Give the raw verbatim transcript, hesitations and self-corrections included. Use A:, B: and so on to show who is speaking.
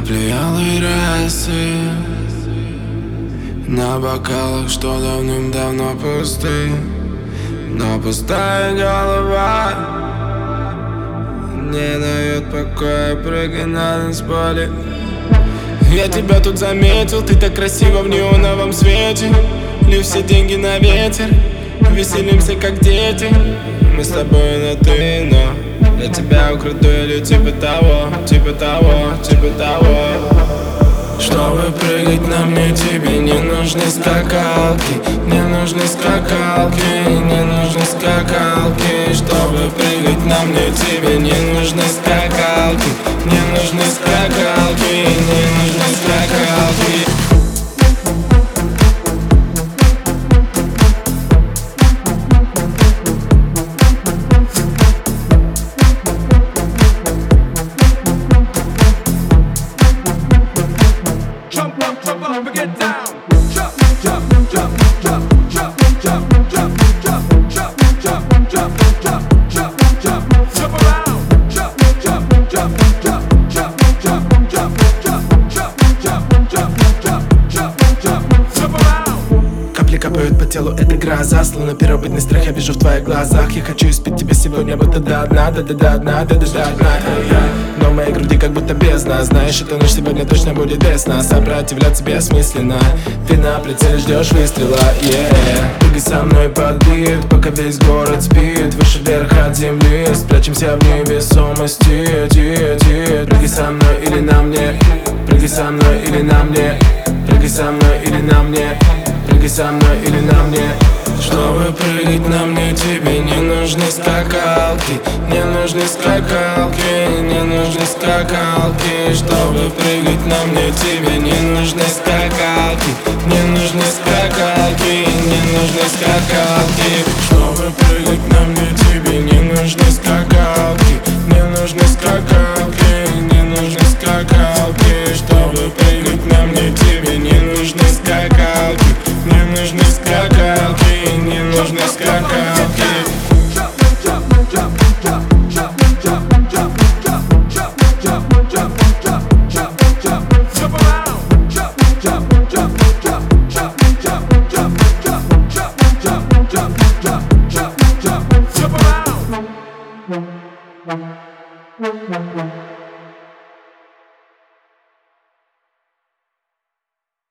A: Капли алой росы на бокалах, что давным-давно пусты, но пустая голова не дает покоя, прыгай на танцполе. Я тебя тут заметил, ты так красиво в неоновом свете. Лью все деньги на ветер, веселимся как дети. Мы с тобой на ты, но я тебя украду или типа того, типа того, типа того. Чтобы прыгать на мне, тебе не нужны скакалки, не нужны скакалки, не нужны скакалки. Чтобы прыгать на мне, тебе не нужны скакалки, не нужны скакалки, не нужны скакалки.
B: Капают по телу, это гроза, словно первобытный страх, я вижу в твоих глазах. Я хочу испить тебя сегодня, будто до дна, да да да дна, да да да дна. Но в моей груди как будто бездна. Знаешь, эта ночь сегодня точно будет без нас. Сопротивляться бессмысленно. Ты на прицеле ждешь выстрела, yeah. Прыгай со мной под бит, пока весь город спит. Выше вверх от земли, спрячемся в невесомости, ти, ти. Прыгай со мной или на мне, прыгай со мной или на мне, прыгай со мной или на мне, прыгай со мной или на мне.
A: Чтобы прыгать на мне, тебе не нужны скакалки, не нужны скакалки, не нужны скакалки. Чтобы прыгать на мне, тебе не нужны скакалки, не нужны скакалки, не нужны скакалки. Чтобы прыгать на мне, тебе не нужны скакалки.